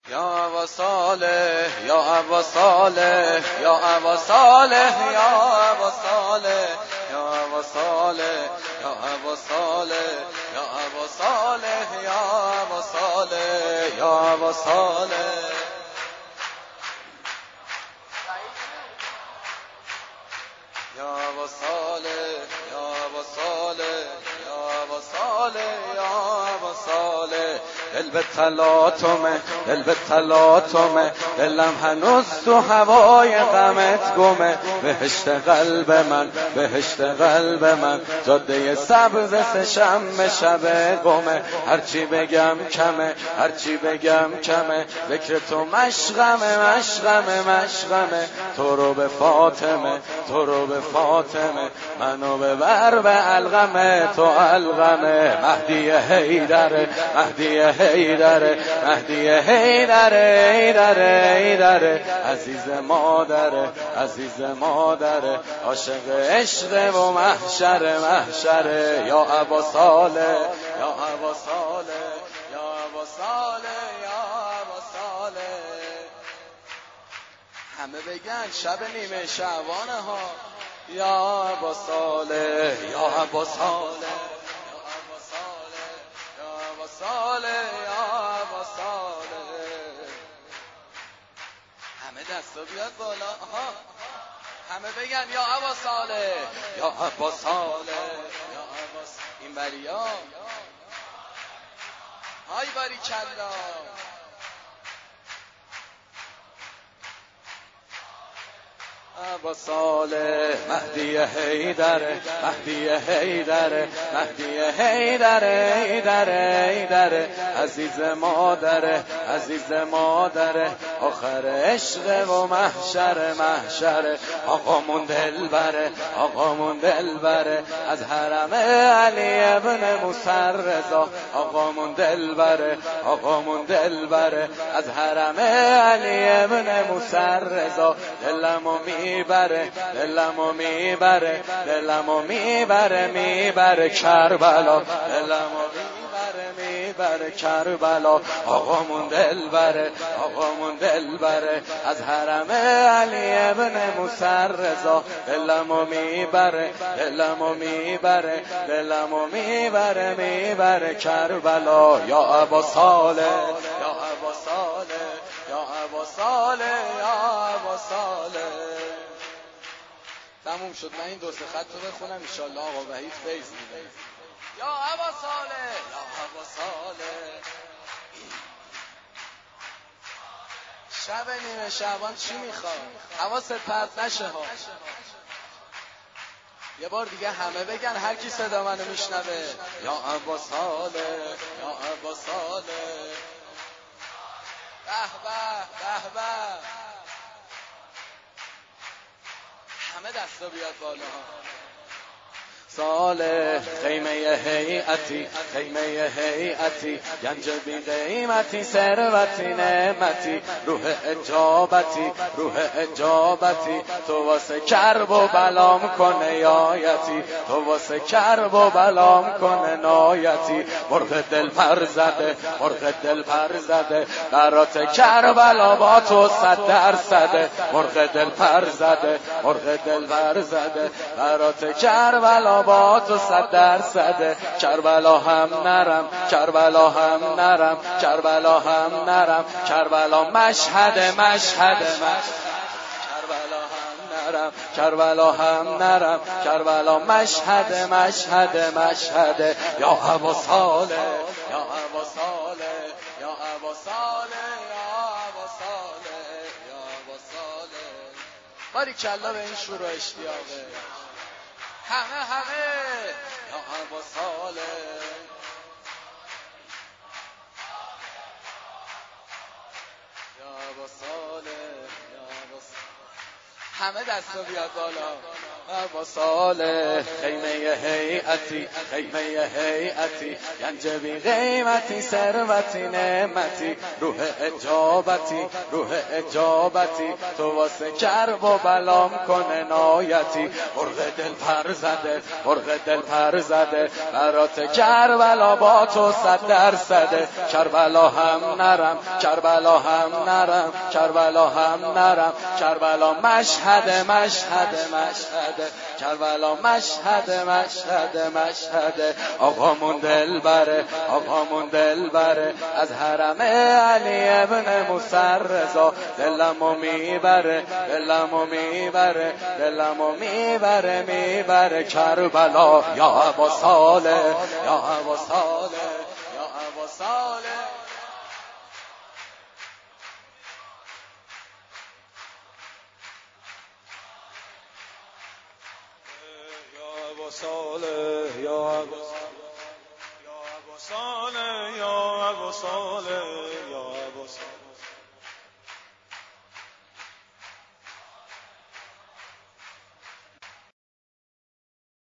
یا ابا صالح یا ابا صالح یا ابا صالح یا ابا صالح یا ابا صالح یا ابا صالح یا ابا صالح یا ابا صالح یا ابا صالح یا ابا صالح یا ابا صالح یا ابا صالح یا ابا صالح دل به تلاطمه دل به تلاطمه دلم هنوز تو هوای غمت گمه بهشت قلب من بهشت قلب من جاده سبز سه‌شنبه شب گمه هرچی بگم کمه هرچی بگم کمه فکر تو مشغمه مشغمه مشغمه تو رو به فاطمه تو رو به فاطمه منو ببر به علقمه تو علقمه مهدی حیدره مهدی حیدره مهدی حیدره حیدره حیدره عزیز مادره عزیز مادره عاشق عشق و محشر محشره یا ابا صالح یا ابا صالح یا ابا صالح یا ابا صالح همه بگن شب نیمه شعبانه ها یا ابا صالح یا ابا صالح یا ابا صالح یا ابا صالح یا ابا صالح همه دستا بیاد بالا ها همه بگن یا ابا صالح یا ابا صالح یا ابا این بریا های باری کلا ابا صالح مهدی حیدره مهدی حیدره مهدی حیدره حیدره حیدره عزیز مادره عزیز مادره آخر عشق و محشر محشره آقامون دل بره آقامون دل بره از حرم علی ابن موسی رضا آقامون دل بره آقامون دل بره از حرم علی ابن موسی رضا دلمو میبره دلمو میبره دلمو میبره میبره کربلا دلمو میبره میبره کربلا آقامون دل بره آقامون دل بره از حرم علی ابن موسی رضا دلمو میبره دلمو میبره دلمو میبره میبره کربلا یا ابا صالح یا ابا صالح یا ابا صالح یا ابا صالح تموم شد. من این دو سه خط رو بخونم ان شاء الله آقا وحید فیض میده. یا ابا صالح یا ابا صالح شب نیمه شعبان چی میخواد حواست پرت نشه ها یه بار دیگه همه بگن هر کی صدا منو میشنوه یا ابا صالح یا ابا صالح به به به به همه دستا بیاد بالا صالح خیمه هیئتی خیمه هیئتی گنج بی قیمتی ثروتی نعمتی روح اجابتی روح اجابتی تو واسه کرب و بلام کنه یایتی تو واسه کرب و بلام کنه نایتی مرغ دل پر زده مرغ دل پر زده برات کربلا با تو 100% مرغ دل پر زده مرغ دل پر زده برات کربلا با تو 100% کربلا هم نرم کربلا هم نرم کربلا هم نرم کربلا مشهد مشهد کربلا هم نرم کربلا هم نرم کربلا مشهد مشهد مشهد یا ابا صالح یا ابا صالح یا ابا صالح یا ابا صالح یا ابا صالح باریکلا به این شور و اشتیاقه همه یا ابا صالح یا ابا صالح یا ابا صالح همه دستا بیاد بالا ابا صالح خیمه هیئتی خیمه هیئتی گنج بی قیمتی ثروتی نعمتی روح اجابتی روح اجابتی تو واسه کرب و بلام کن عنایتی مرغ دل پر زده مرغ دل پر زده برات کربلا با تو 100%. کربلا هم نرم کربلا هم نرم کربلا هم نرم کربلا مشهد مشهد مشهد کربلا مشهد مشهد مشهد آقامون دل بره آقامون دل بره از حرم علی ابن موسی رضا دلمو میبره دلمو میبره دلمو میبره میبره کربلا یا ابا صالح یا ابا صالح یا ابا صالح صالح یا